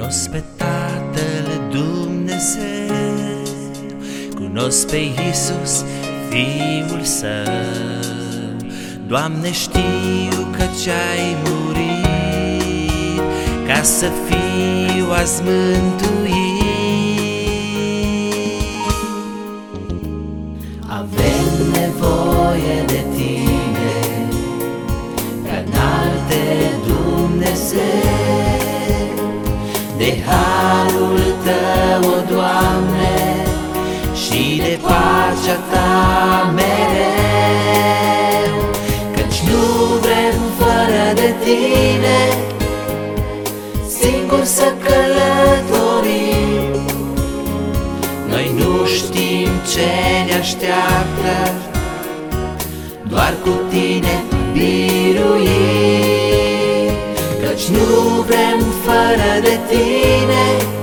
Cunosc pe Tatăl Dumnezeu, cunosc pe Iisus, Fiul Său. Doamne, știu că Ce-ai murit ca să fiu azi mântuit. Avem nevoie de Tine, ca înalte Dumnezeu, de harul Tău, o Doamne, și de pacea Ta mereu. Căci nu vrem fără de Tine singur să călătorim. Noi nu știm ce ne așteaptă, doar cu Tine biruim. Căci nu vrem fără de Tine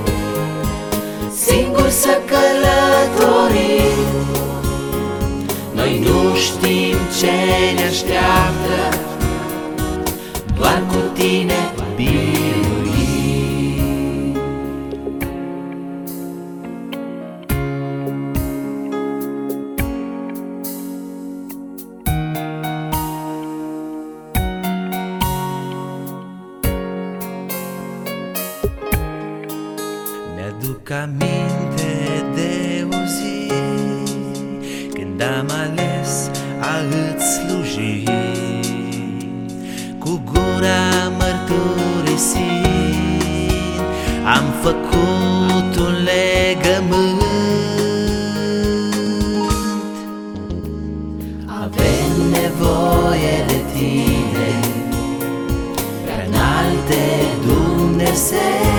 singur să călătorim. Noi nu știm ce ne așteaptă, doar cu Tine biruim. Mi-aduc aminte de o zi când am ales a Îți sluji, cu gura mărturisind am făcut un legământ. Avem nevoie de Tine, ca înalte Dumnezeu,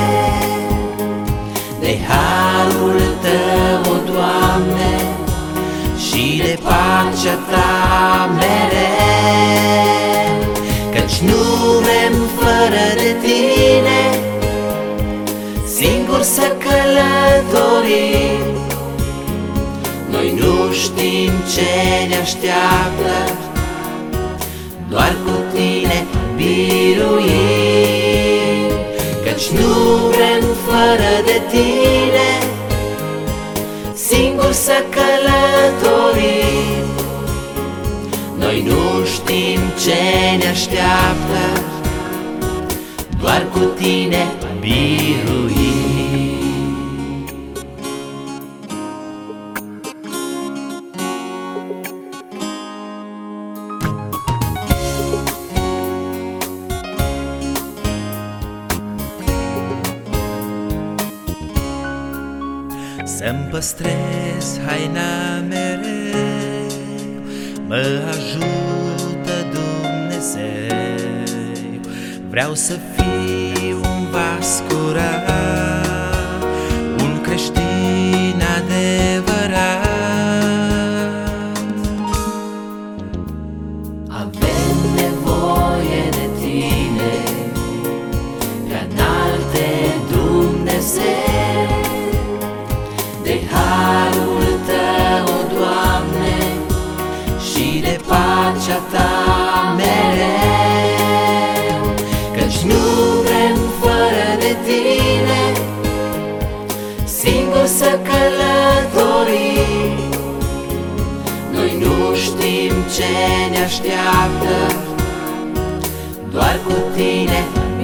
de harul Tău, o Doamne, și de pacea Ta mereu. Căci nu vrem fără de Tine singur să călătorim. Noi nu știm ce ne așteaptă, doar cu Tine biruim. Căci nu vrem fără de Tine singur să călătorim. Noi nu știm ce ne așteaptă, doar cu Tine biruim. Să-mi păstrez haina mereu, mă ajută Dumnezeu. Vreau să fiu un vas curat, un creștin adevărat. Avem nevoie de Tine, ca înalte Dumnezeu, de harul Tău, o Doamne, și de pacea Ta mereu. Căci nu vrem fără de Tine singur să călătorim. Noi nu știm ce ne așteaptă, doar cu Tine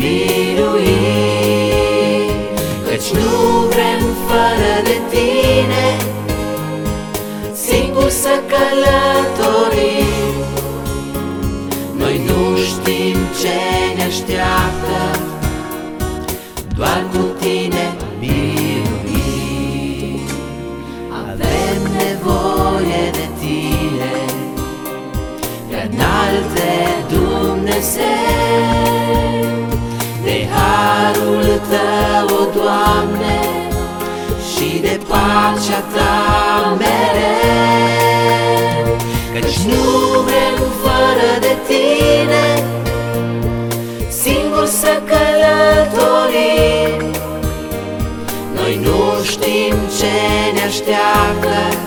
biruim. Căci nu vrem fără de Tine singur să călătorim. Noi nu știm ce ne așteaptă, doar cu Tine biruim. Avem nevoie de Tine, ca înalte Dumnezeu, de harul Tău, o Doamne, și de pacea Ta mereu. Căci nu vrem fără de Tine singur să călătorim. Noi nu știm ce ne așteaptă,